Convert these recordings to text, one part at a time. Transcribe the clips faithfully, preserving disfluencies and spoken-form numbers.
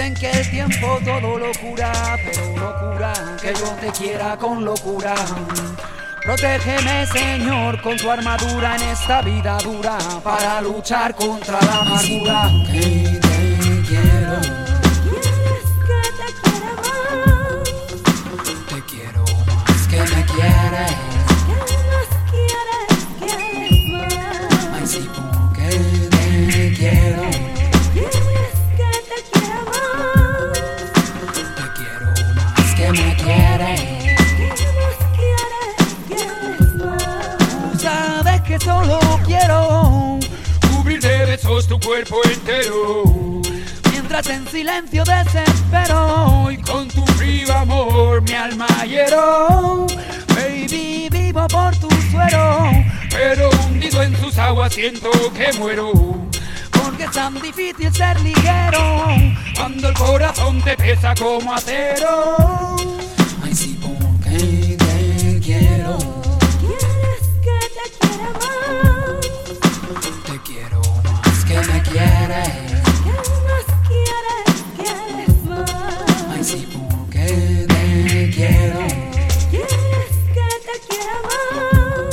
Dicen que el tiempo todo lo cura, pero no cura que yo te quiera con locura. Protégeme, Señor, con tu armadura en esta vida dura, para luchar contra la amargura. Que te quiero, ¿Quieres que te quiera más? te quiero más que me quieres. ¿Qué más quieres? ¿Quieres más? Ay, sí, porque te quiero, ¿Quieres que te quiera más? te quiero más que me quieres. ¿Qué más quieres? ¿Quieres más? Tú sabes que solo quiero Cubrir de besos tu cuerpo entero, mientras en silencio desespero y con tu frío amor mi alma hiero. baby vivo por tu suero, Pero hundido en sus aguas siento que muero, porque es tan difícil ser ligero cuando el corazón te pesa como acero. ay sí, porque te quiero, ¿Quieres que te quiera más? te quiero más que me quieres. ¿Qué más quieres? ¿Quieres más? Ay sí, porque te quiero, ¿Quieres que te quiera más?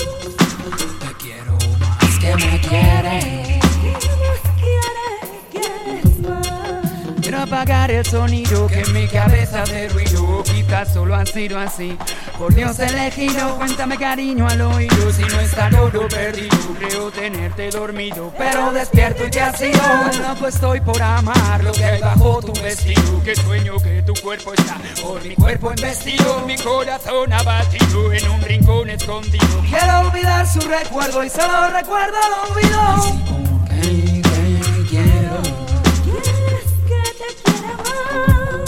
te quiero más que me quieres. ¿Qué más quieres? ¿Quieres más? Quiero apagar el sonido que en mi cabeza hace ruido. Quizás solo han sido así, por Dios elegido. Cuéntame, cariño, al oído, si no está todo perdido. Creo tenerte dormido, pero despierto y te has ido. Loco estoy por amar lo que hay bajo tu vestido. Que sueño que tu cuerpo está por mi cuerpo embestido, mi corazón abatido en un rincón escondido. Quiero olvidar su recuerdo y solo recuerdo el olvido. Ay, sí, porque te quiero, ¿Quieres que te quiera más?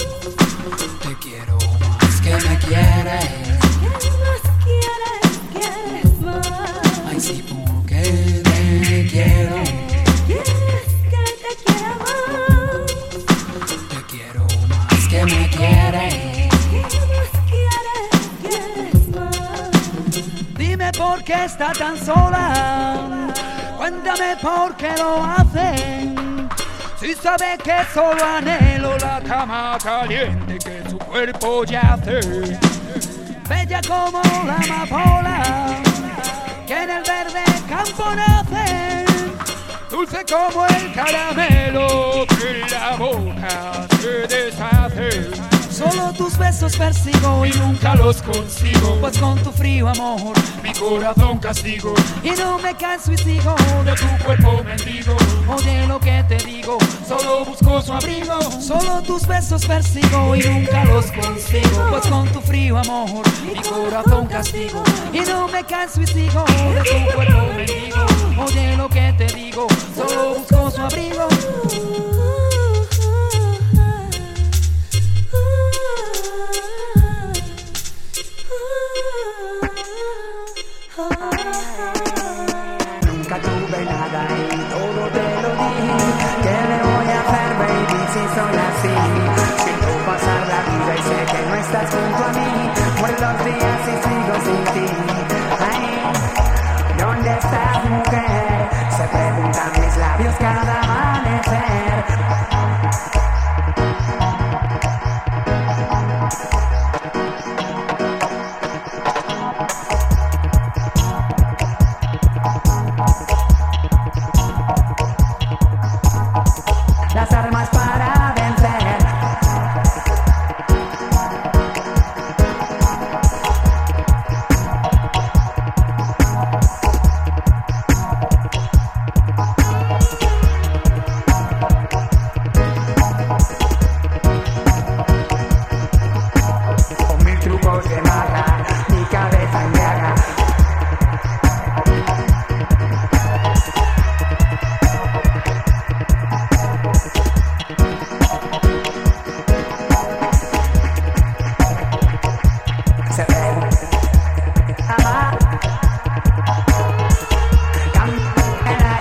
te quiero más que me quieres. ¿Qué más quieres? ¿Quieres más? Ay sí, porque te quiero, ¿Quieres que te quiera más? te quiero más que me quieres. ¿Qué más quieres? ¿Quieres más? Dime por qué está tan sola, cuéntame por qué lo hacen. Si sabe que solo anhelo la cama Caliente que su cuerpo yace, bella como la amapola que en el verde campo nace, dulce como el caramelo que en la boca se deshace. solo tus besos persigo y nunca Nunca los consigo, pues con tu frío amor mi corazón castigo. y no me canso y sigo De tu cuerpo mendigo, oye lo que te digo, solo busco su abrigo. solo tus besos persigo y nunca los consigo, pues con tu frío amor mi corazón castigo y no me canso y sigo de tu cuerpo mendigo, oye lo que te digo, solo busco su abrigo. Nunca tuve nada y todo te lo di. ¿Qué le voy a hacer, baby, si soy así? Siento pasar la vida y sé que no estás junto a mí. Mueren los días y sigo sin ti. Ay, ¿dónde estás, mujer? Se preguntan mis labios cada amanecer. Las armas para vencer. Con mil trucos de magia, mi cabeza embriaga. Se ve amar, caminar.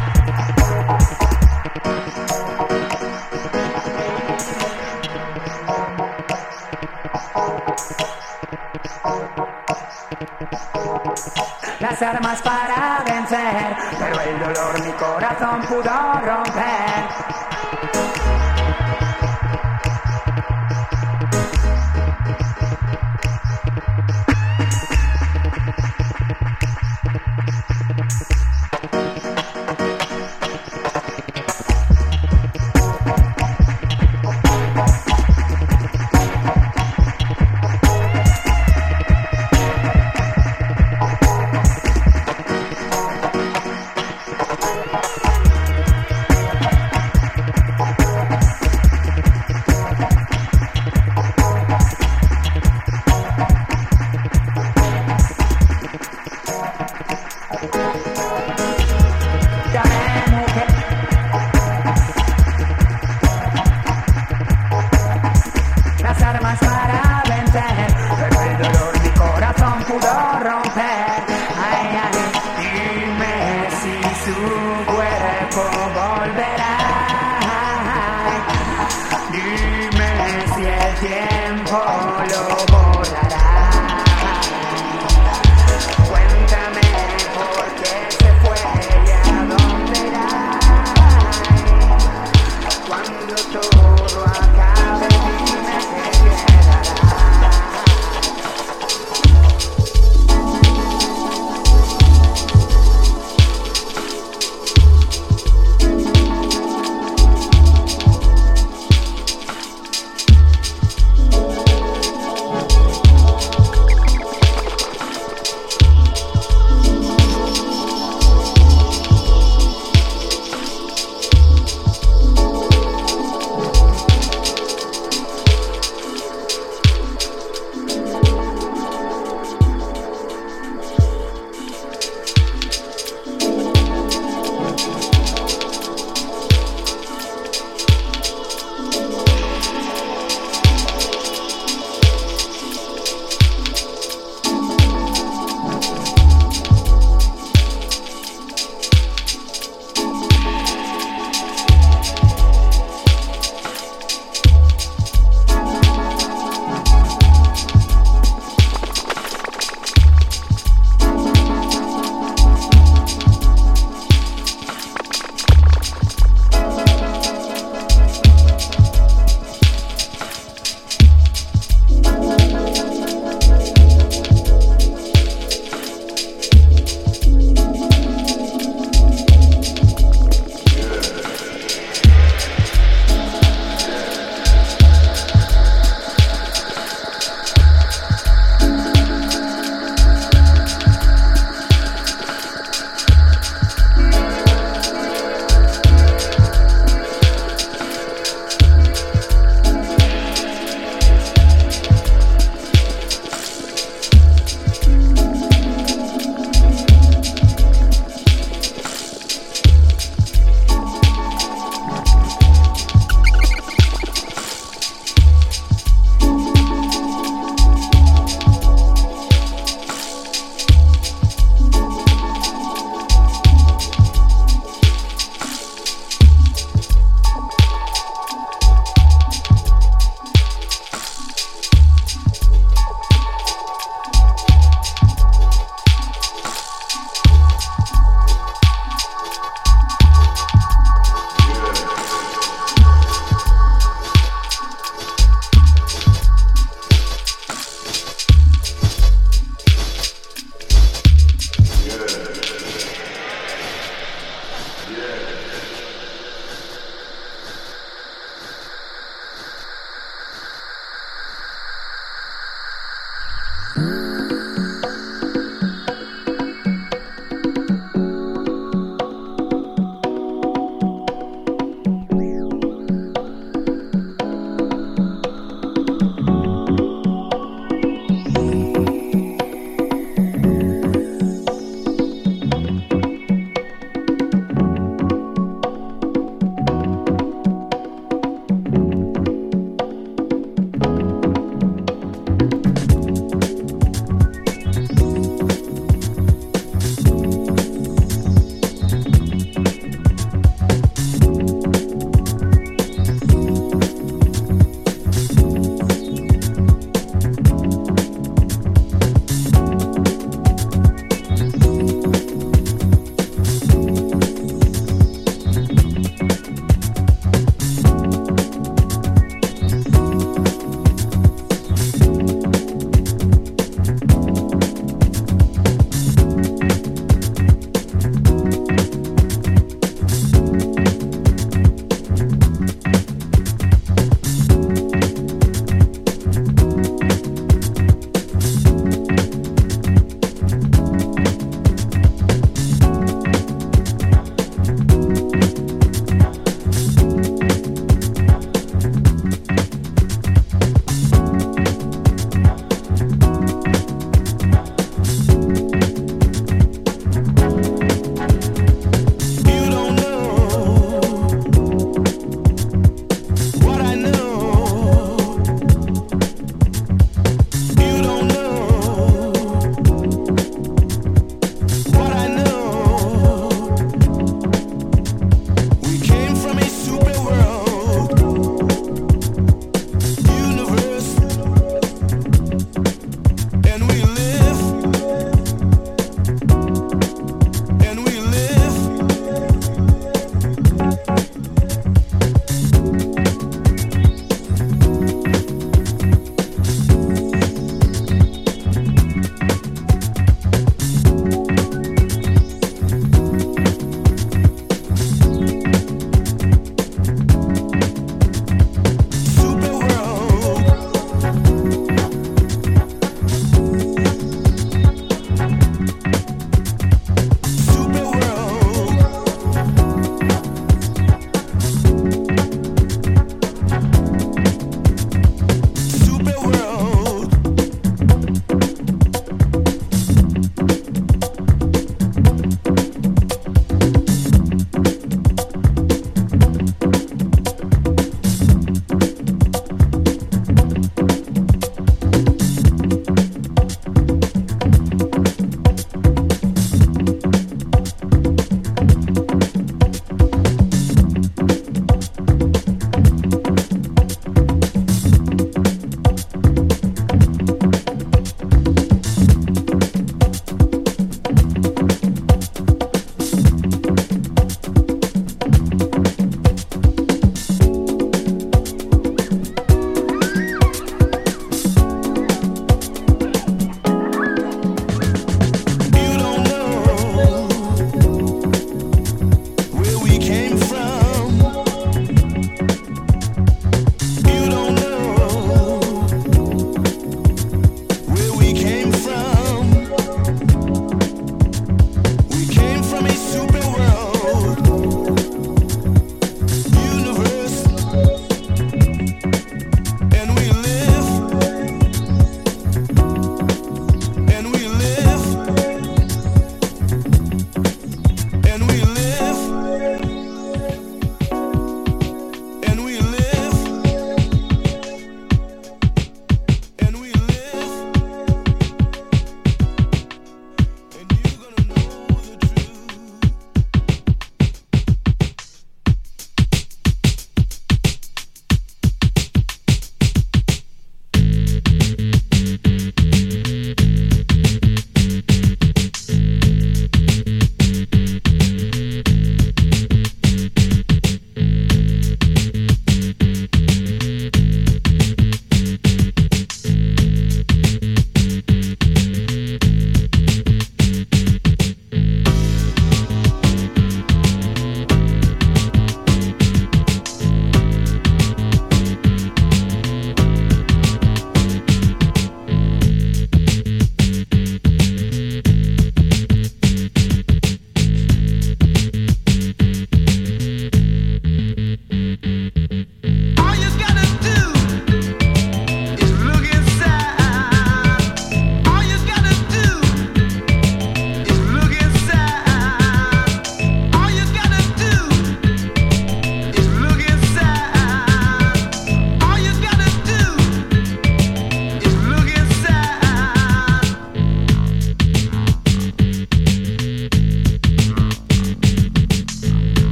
Las armas para vencer, pero el dolor mi corazón pudo romper. tiempo lo borrará. Cuéntame por qué se fue y a dónde irá. Cuando todo acabe, dime qué quedará.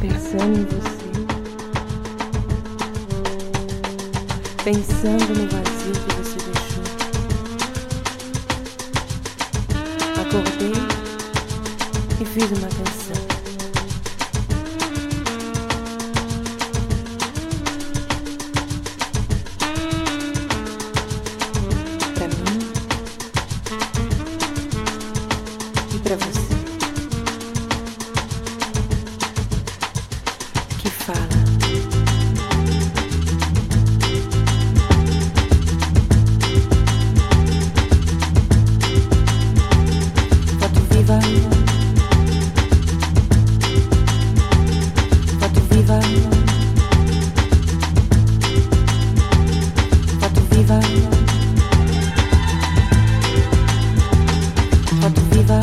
pensando em você, pensando no vazio que você deixou. Acordei e fiz uma canção. Pra mim e pra você. Que fala. Foto viva. Foto viva. Foto viva. Foto viva.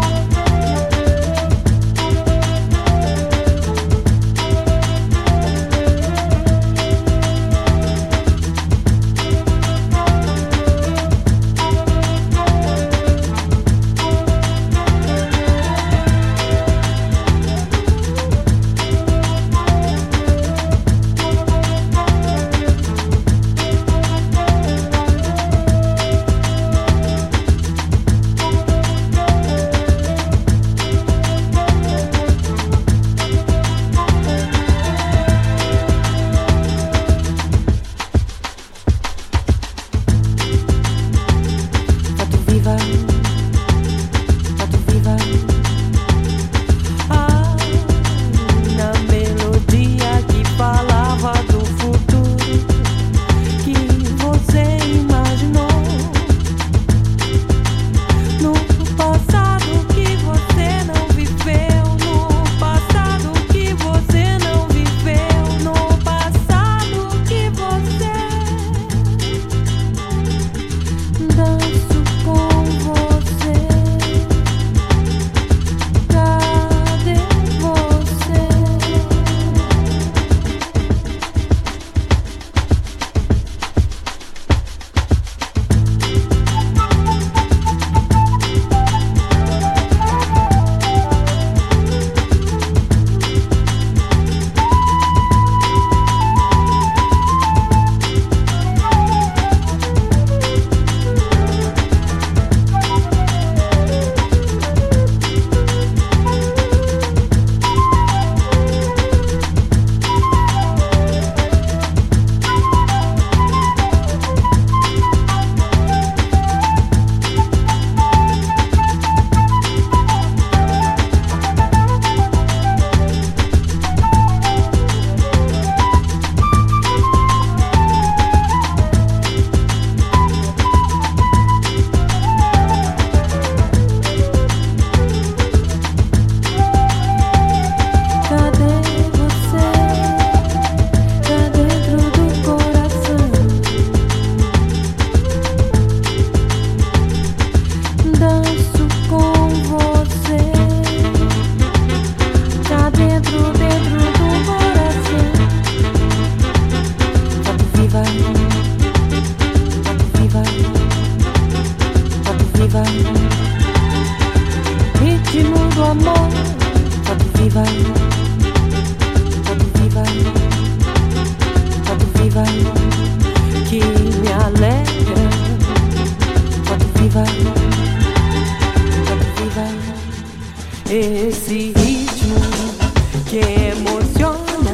Esse ritmo que emociona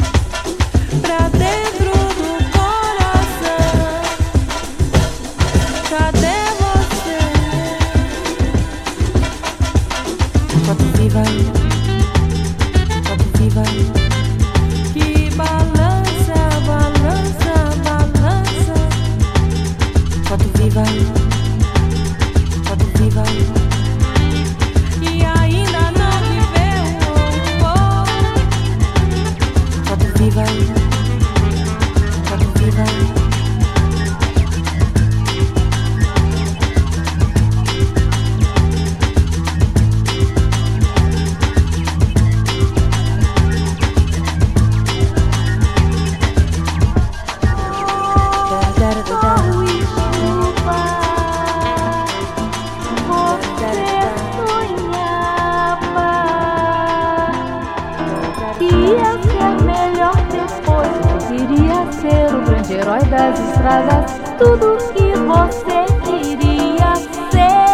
pra dentro do coração. Cadê você? Foto viva, foto viva, que balança, balança, balança. Foto viva, foto viva. Viva, foto viva. Você sonhava. que ia ser melhor depois. Eu queria ser o grande herói das estradas, tudo que você queria ser.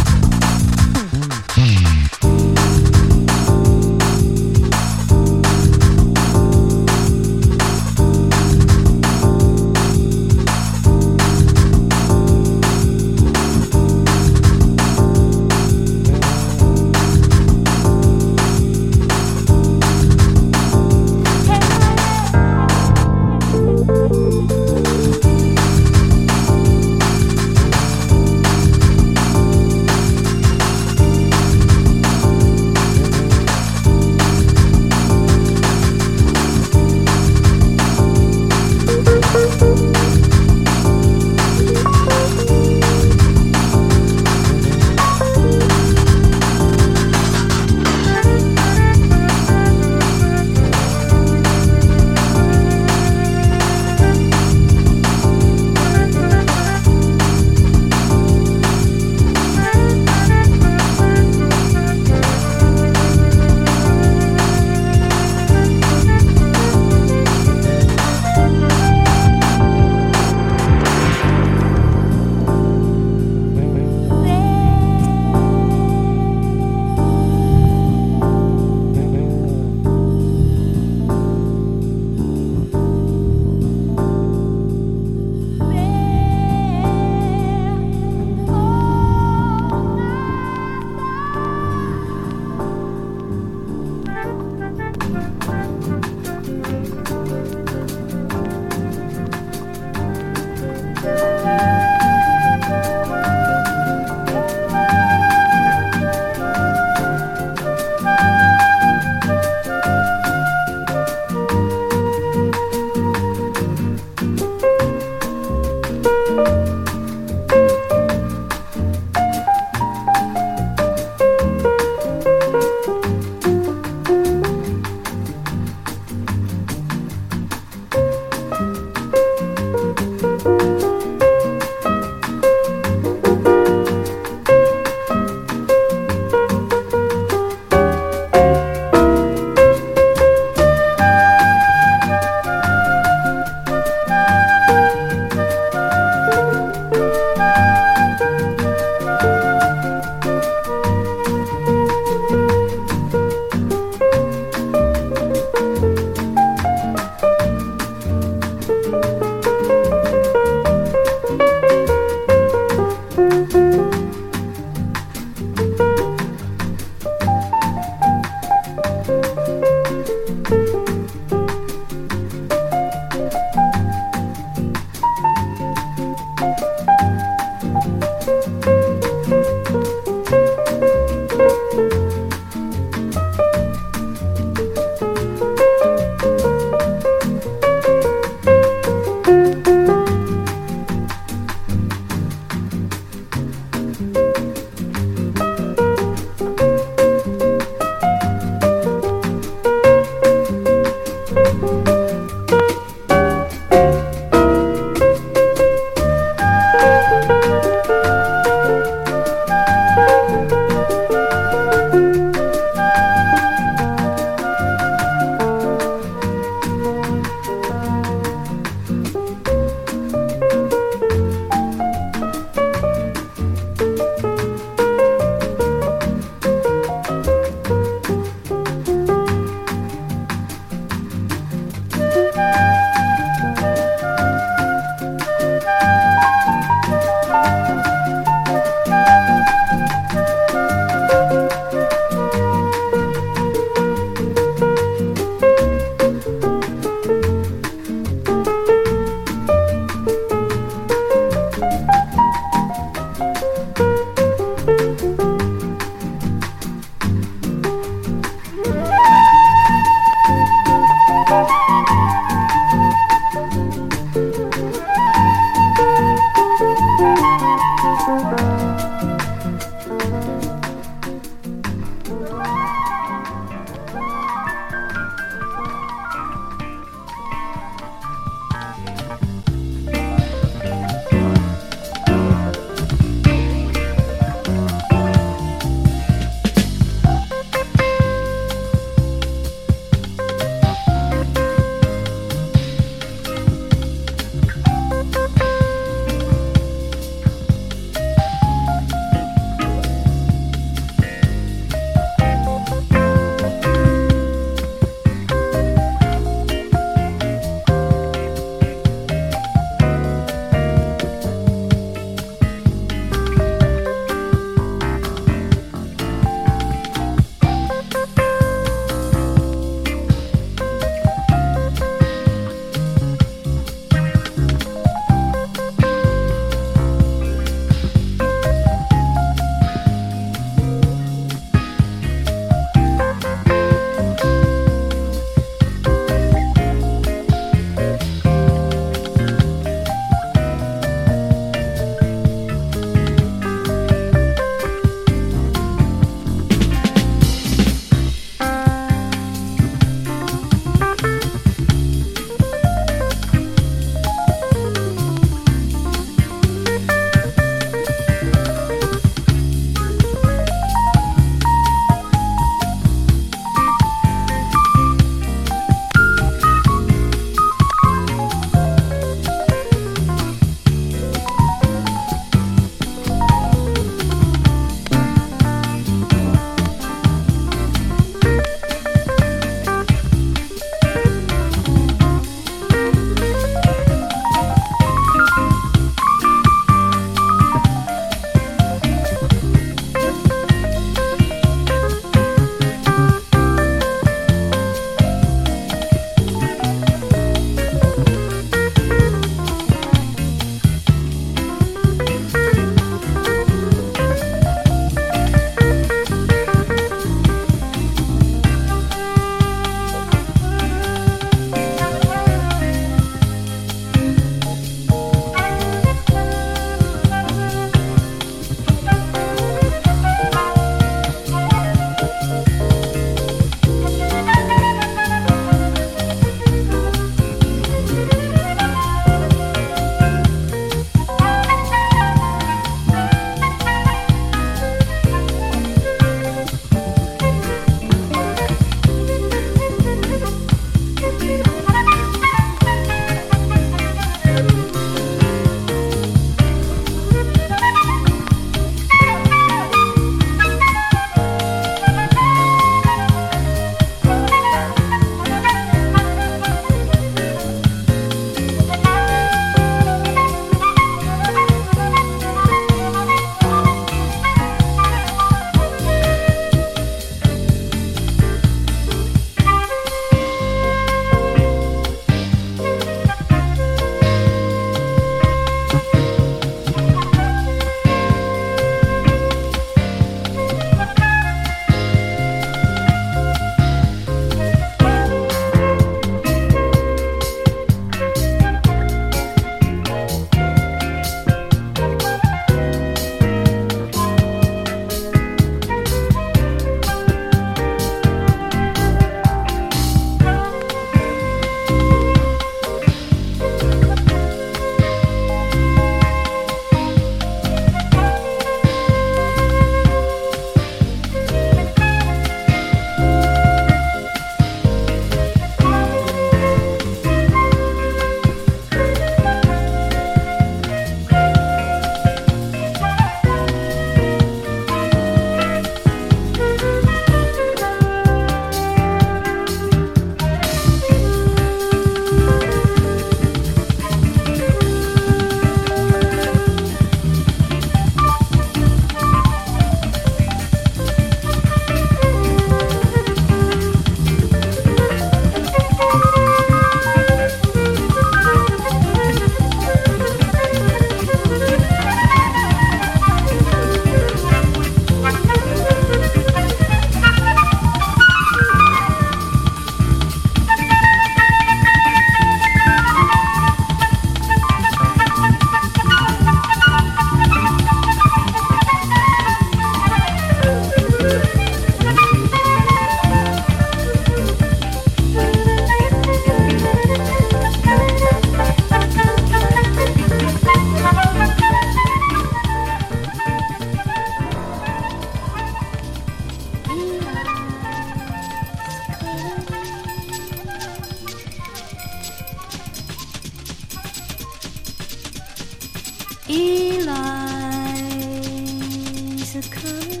Eli's a coming.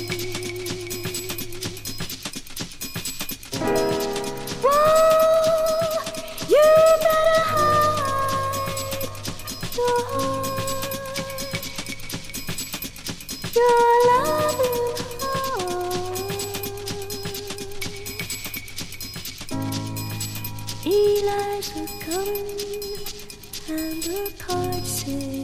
Whoa, you better hide your heart, your loving heart. Eli's a coming, and the cards say.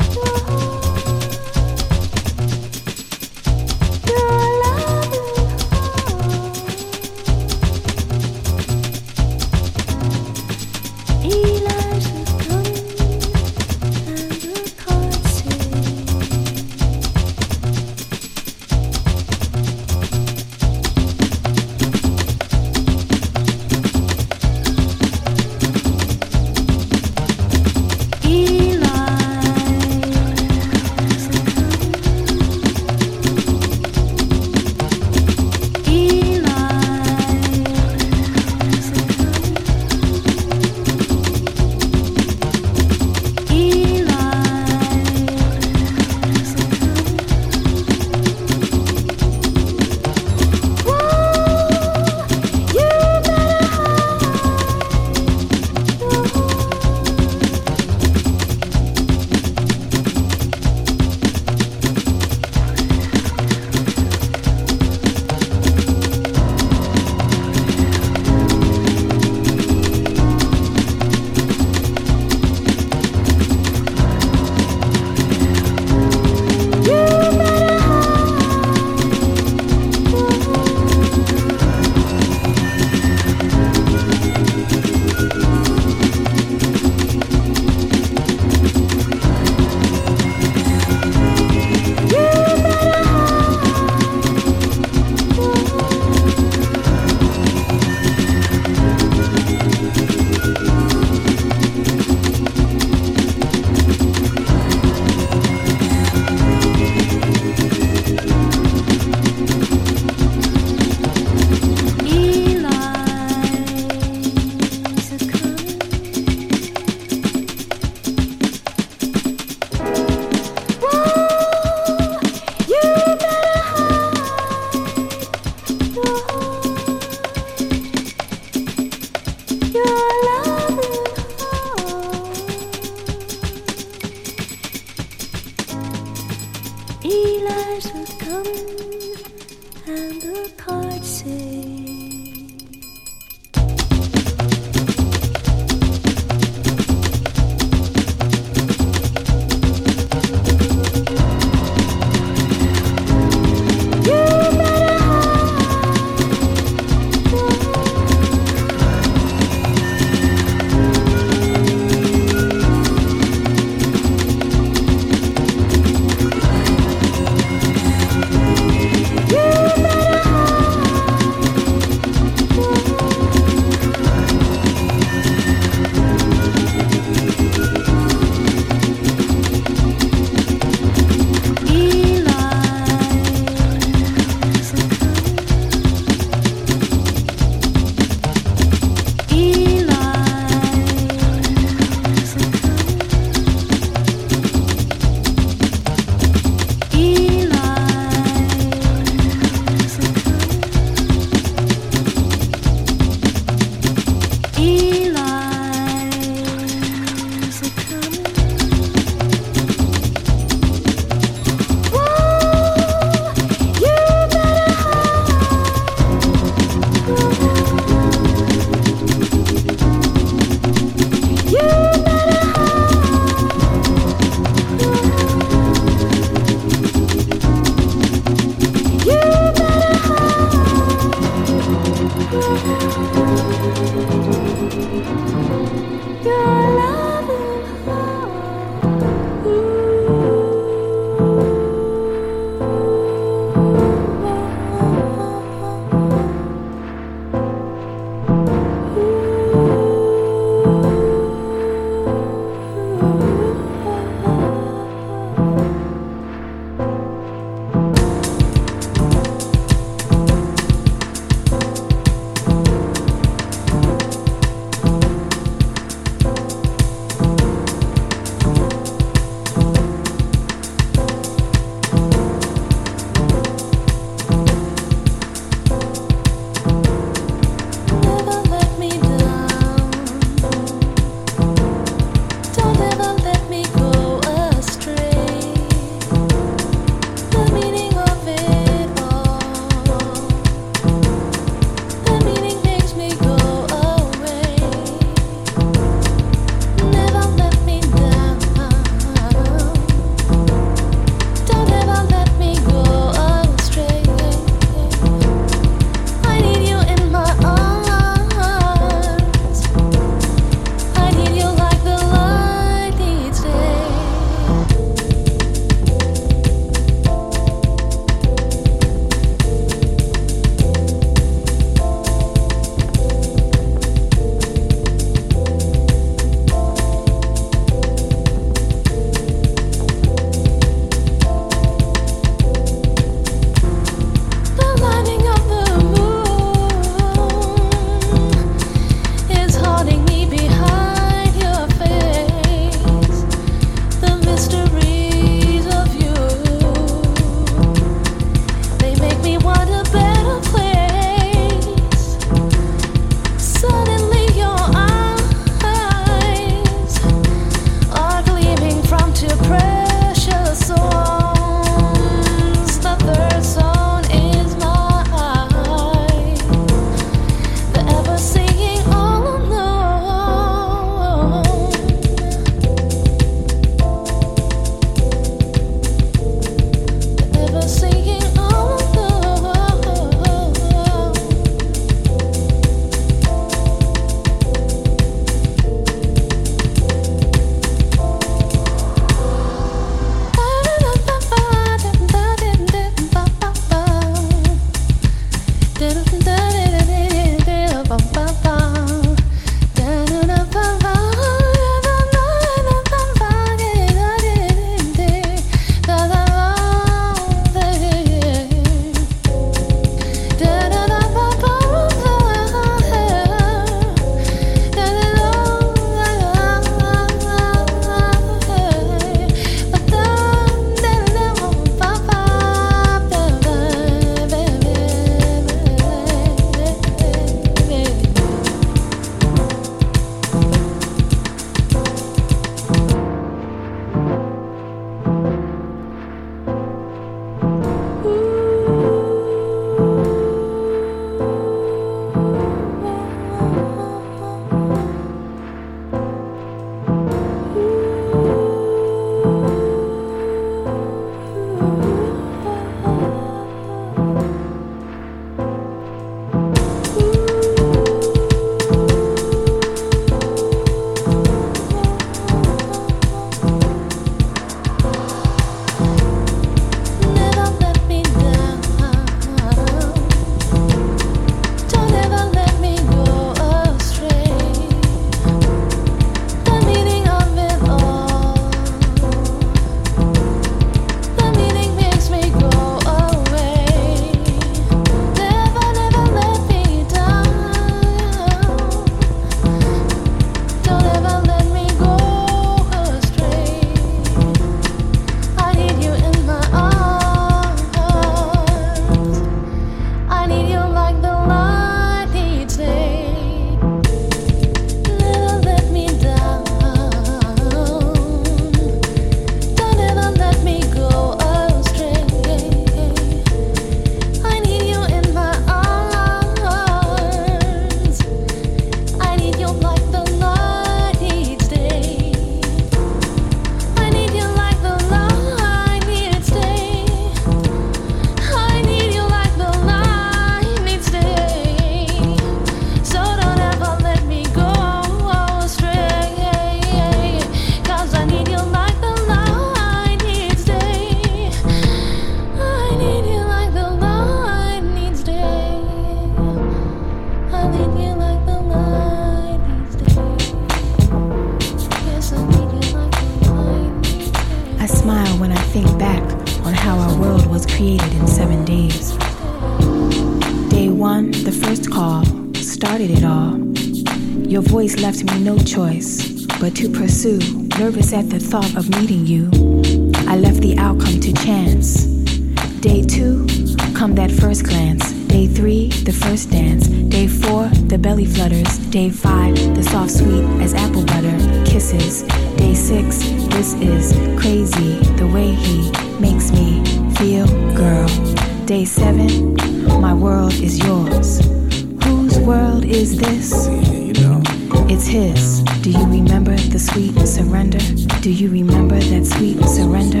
think back on how our world was created in seven days. Day one, the first call, started it all. Your voice left me no choice but to pursue, nervous at the thought of meeting you. I left the outcome to chance. Day two, come that first glance. Day three, the first dance. Day four, the belly flutters. Day five, the soft sweet as apple butter kisses. Day six, this is crazy, the way he makes me feel, girl. Day seven, my world is yours. Whose world is this? You know, it's his. Do you remember the sweet surrender? Do you remember that sweet surrender?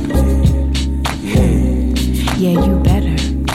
Yeah, you better.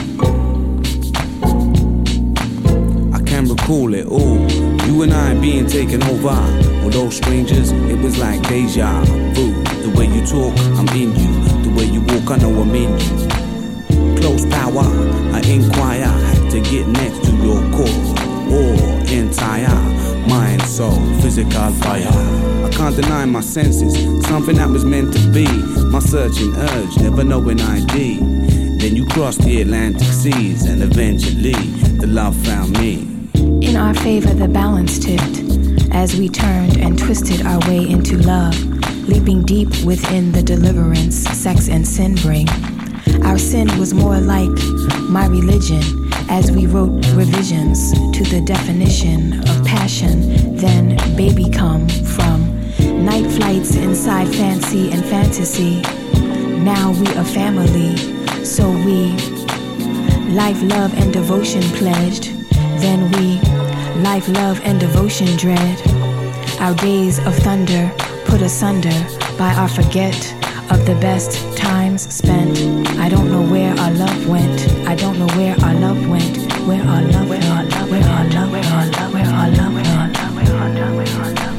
I can recall it all. You and I being taken over. Although strangers, it was like deja vu. The way you talk, I'm in you. The way you walk, I know I'm in you. Close power, I inquire. Had to get next to your core. Or entire mind, soul, physical fire. I can't deny my senses. Something that was meant to be. My searching urge, never knowing I D. Then you crossed the Atlantic seas, and eventually the love found me. In our favor, the balance tipped as we turned and twisted our way into love, leaping deep within the deliverance sex and sin bring. Our sin was more like my religion as we wrote revisions to the definition of passion. Then baby come from night flights inside fancy and fantasy. Now we a family, so we life, love, and devotion pledged. Then we life, love, and devotion dread. Our days of thunder put asunder by our forget of the best times spent. I don't know where our love went. I don't know where our love went. Where our love, where our love, where our love, where our love, where our love, where our love, where our love, where our love.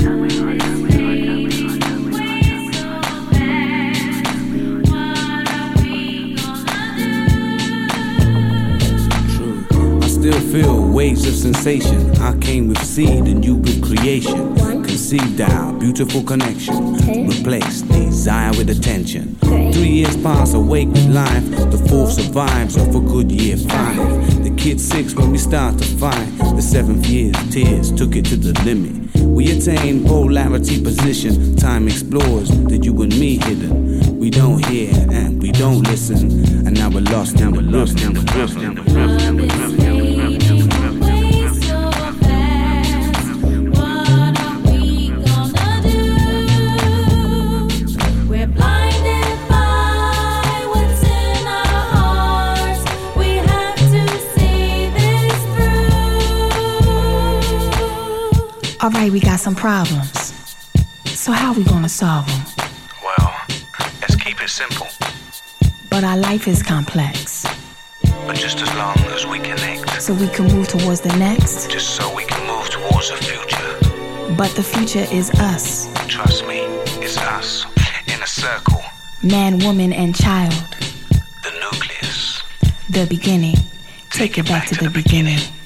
Still feel waves of sensation. I came with seed and you with creation. Conceived our beautiful connection. Replaced desire with attention. Three years pass awake with life. The fourth survives off a good year five. The kid's six when we start to fight. The seventh year's tears took it to the limit. We attain polarity position. Time explores the you and me hidden. We don't hear and we don't listen. And now we're lost, now we're lost, now we're lost, now we're lost, now we're lost. Alright, we got some problems. So how we gonna solve them? Well, let's keep it simple. But our life is complex. But just as long as we connect. So we can move towards the next. Just so we can move towards the future. But the future is us. Trust me, it's us. In a circle. Man, woman, and child. The nucleus. The beginning. Take, Take it back, back to, to the, the beginning. beginning.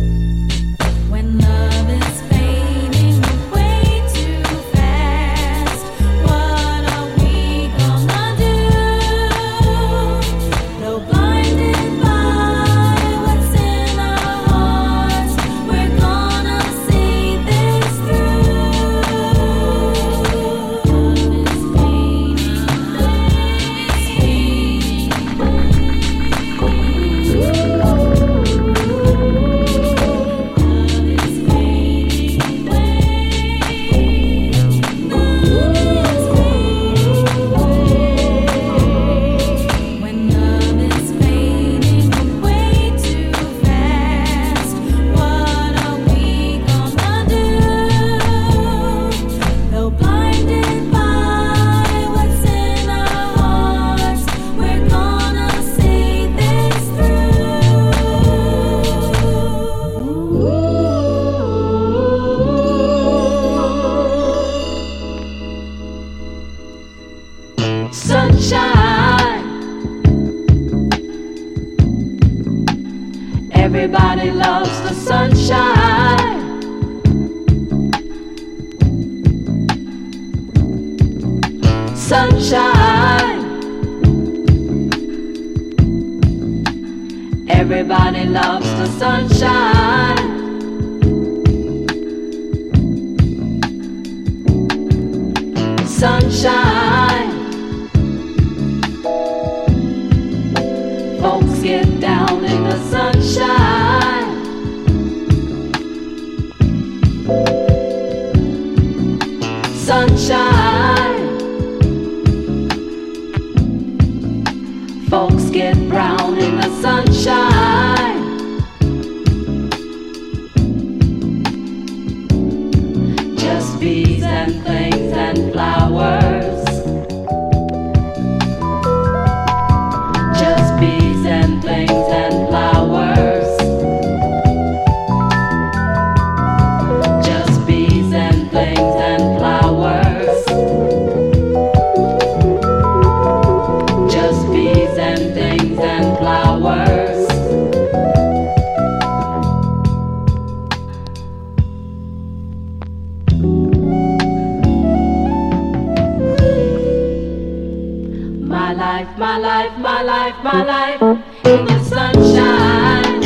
Everybody loves the sunshine. Sunshine. Everybody loves the sunshine. Sunshine. Folks get down in the sunshine. Sunshine. Folks get brown in the sunshine. Just bees and things and flowers. Just bees and things and flowers. Just bees and things and flowers. Just bees and things and flowers. My life, my life, my life, my life in the sunshine.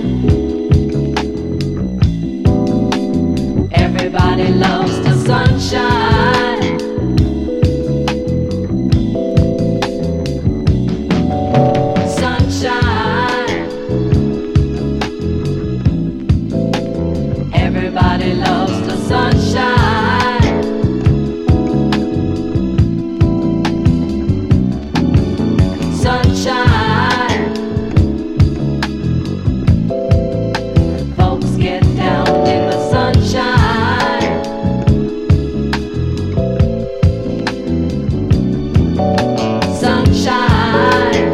Everybody loves the sunshine. Sunshine. Everybody loves the sunshine. Sunshine. Folks get down in the sunshine. Sunshine.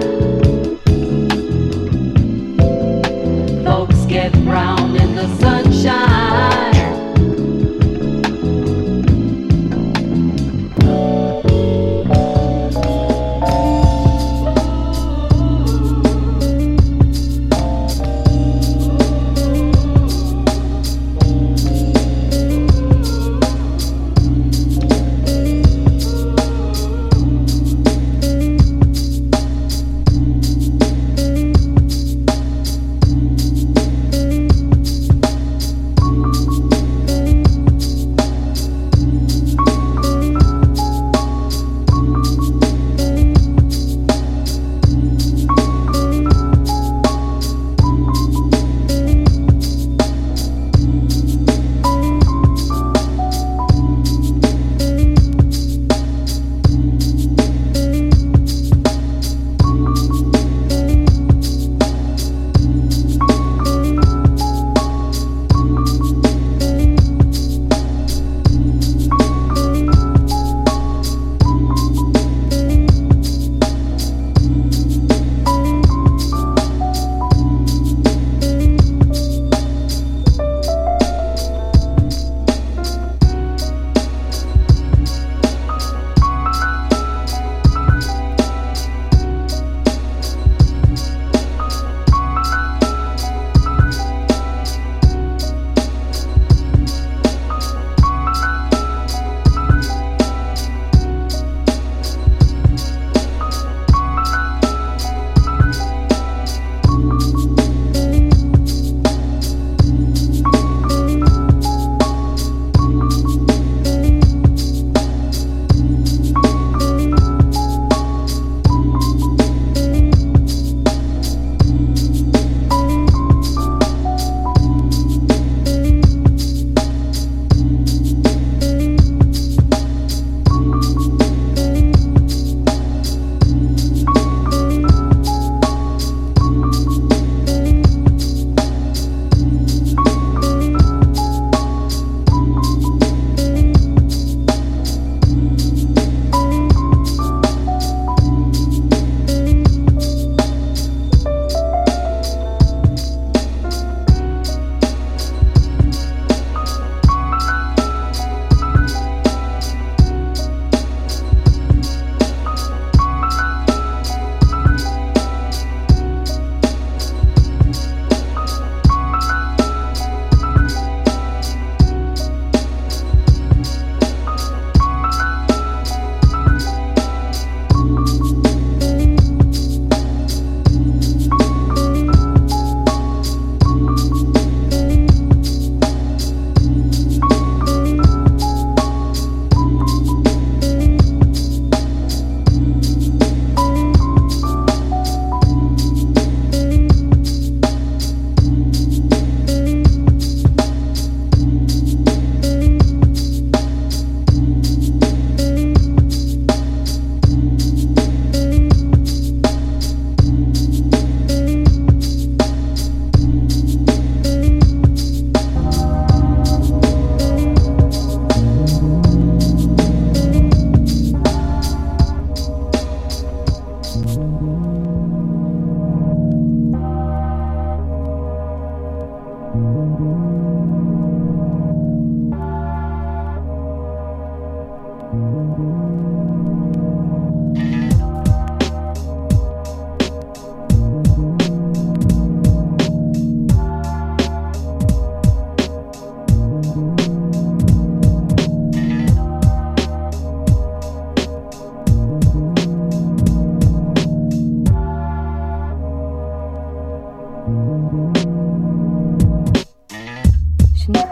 Folks get brown in the sunshine.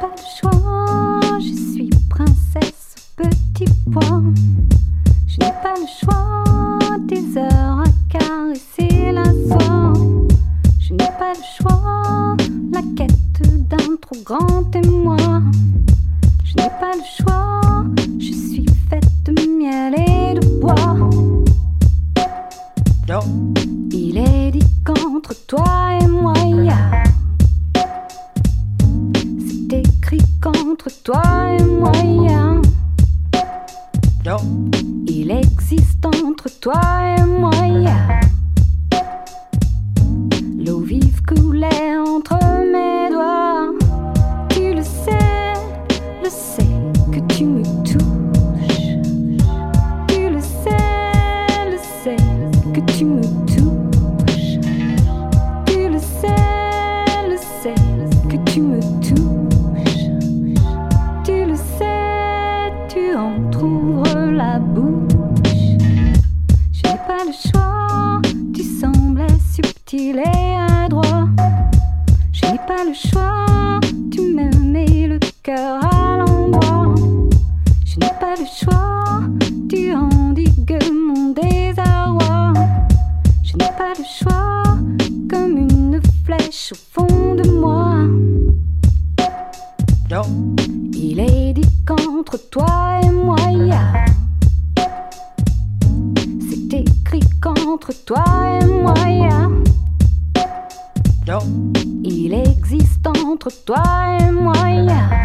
pas le choix, je suis princesse au petit pois. Je n'ai pas le choix, des heures à caresser la soie. Je n'ai pas le choix, la quête d'un trop grand émoi. Je n'ai pas le choix, je suis faite de miel et de bois. Yo. Il est dit qu'entre toi et moi y a. C'est écrit qu'entre toi et moi y a. Yo. Il existe entre toi et moi y a. L'eau vive coulait entre mes doigts. Tu le sais, le sais que tu me touches. Tu le sais, le sais que tu me touches. Tu le sais, le sais que tu me touches. Tu le sais, tu entrouvres la bouche. Je n'ai pas le choix, tu semblais subtil et adroit. Je n'ai pas le choix, tu me mets le cœur à l'endroit. Je n'ai pas le choix, tu endigues mon désarroi. Je n'ai pas le choix, comme une flèche au fond de moi. Yo. Il est dit qu'entre toi et moi y a. C'est écrit qu'entre toi et moi y a. Yo. Il existe entre toi et moi y a.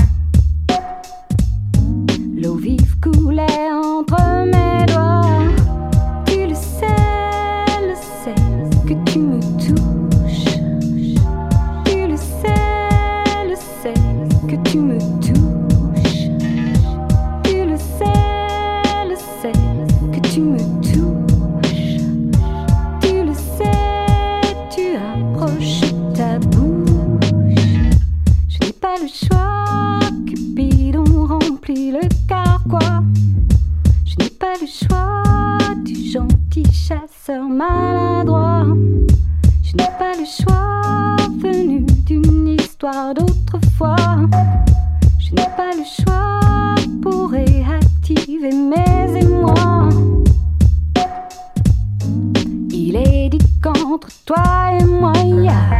L'eau vive coulait entre mes doigts. Tu le sais, le sais que tu me touches. Tu le sais, le sais que tu me touches. Tu le sais, le sais que tu me touches. Tu le sais, tu approches ta bouche. Je n'ai pas le choix, Cupidon remplit le carquois. Je n'ai pas le choix du gentil chasseur maladroit. Je n'ai pas le choix venu d'une histoire d'autrefois. Je n'ai pas le choix pour réactiver mes émois. Il est dit qu'entre toi et moi y a.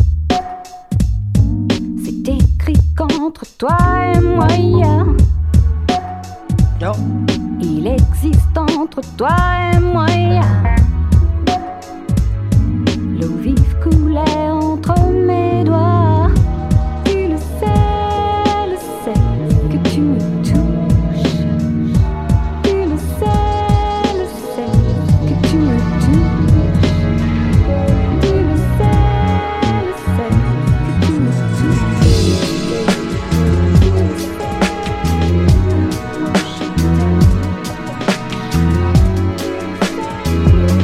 C'est écrit qu'entre toi et moi y a. Yo. Il existe entre toi et moi y a. L'eau vive coulait entre mes doigts. Tu le sais, le sais que tu me touches. Tu le sais, le sais que tu me touches. Tu le sais, le sais que tu me touches. Tu le sais.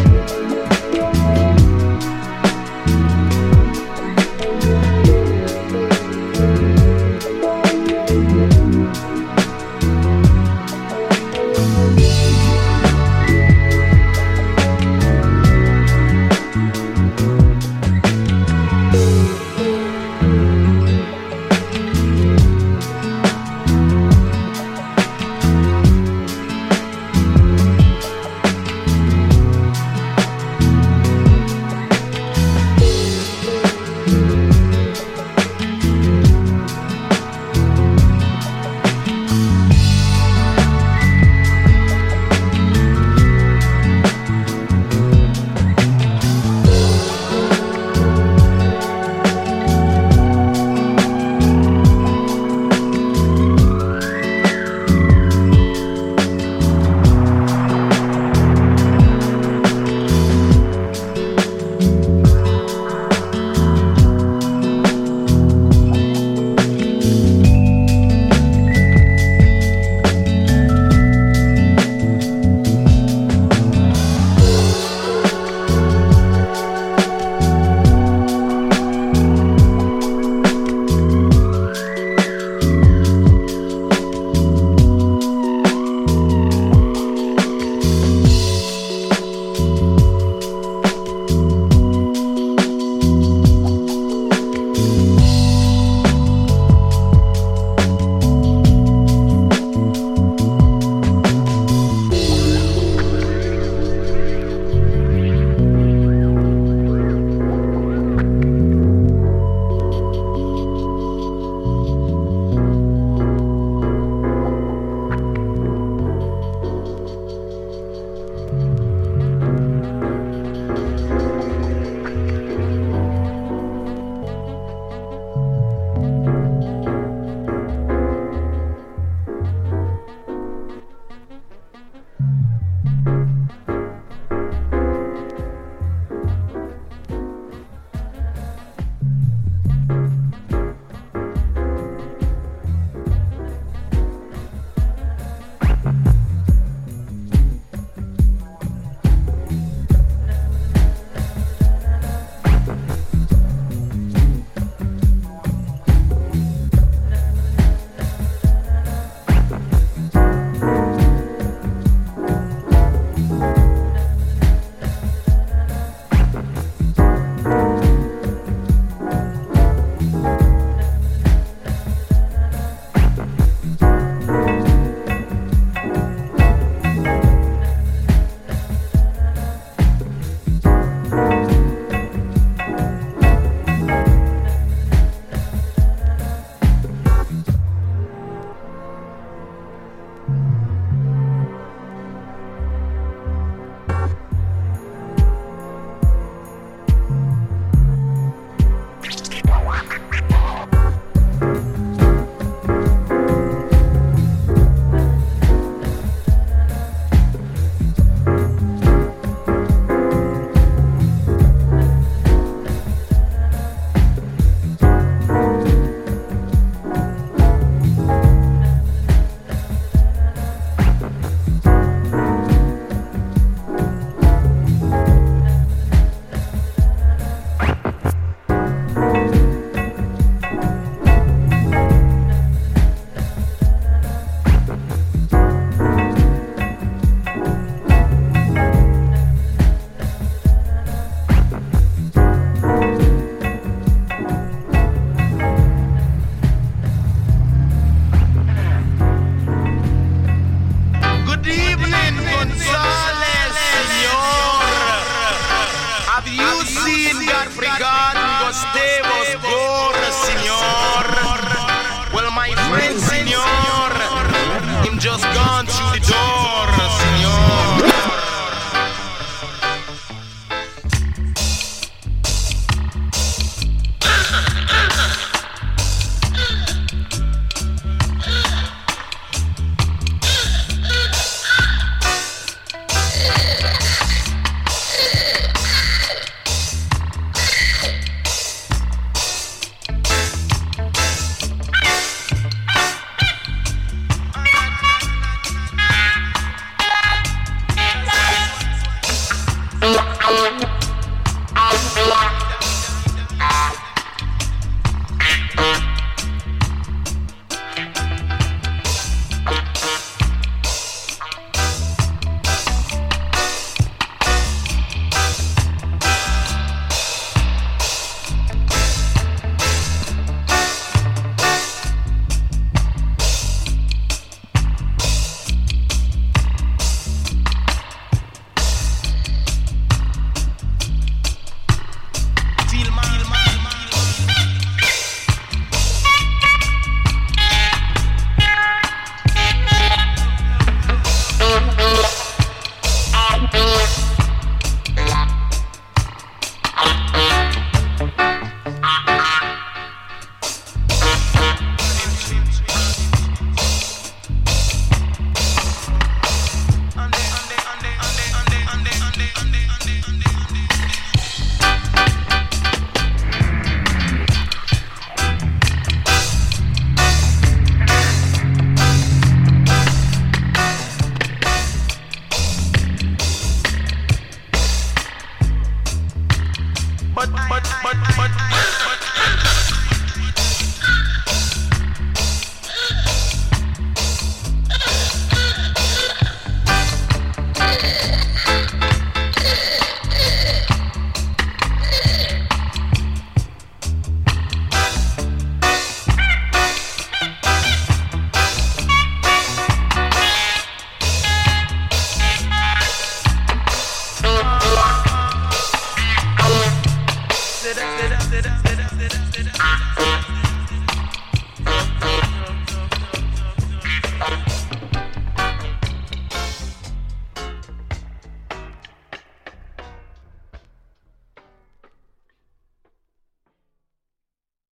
my friends in your